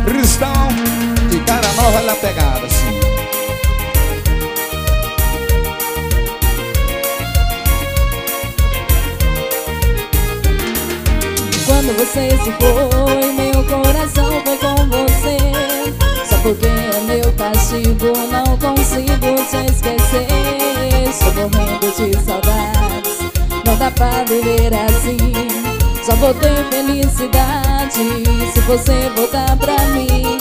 Cristão de cara nova na pegada, assim. Quando você se foi, meu coração foi com você. Só porque é meu castigo, não consigo te esquecer. Estou morrendo de saudades, não dá pra viver assim. Só vou ter felicidade se você voltar pra mim.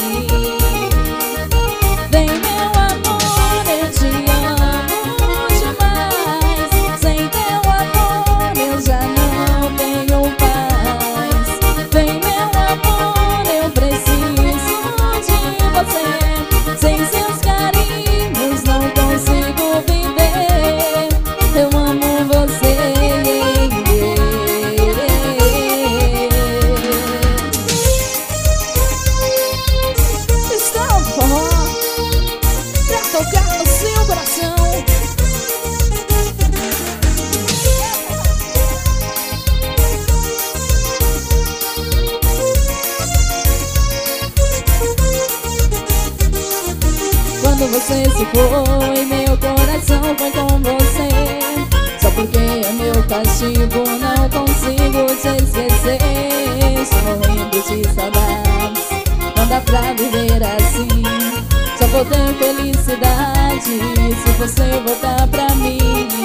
Vem meu amor, eu te amo demais. Sem teu amor eu já não tenho paz. Vem meu amor, eu preciso de você. Sem seus carinhos não consigo viver. Eu amo você. Tocar no seu coração. Quando você se foi, meu coração foi com você. Só porque é meu castigo, não consigo te esquecer. Estou morrendo de saudades, não dá pra viver assim. Só vou ter felicidade se você voltar pra mim.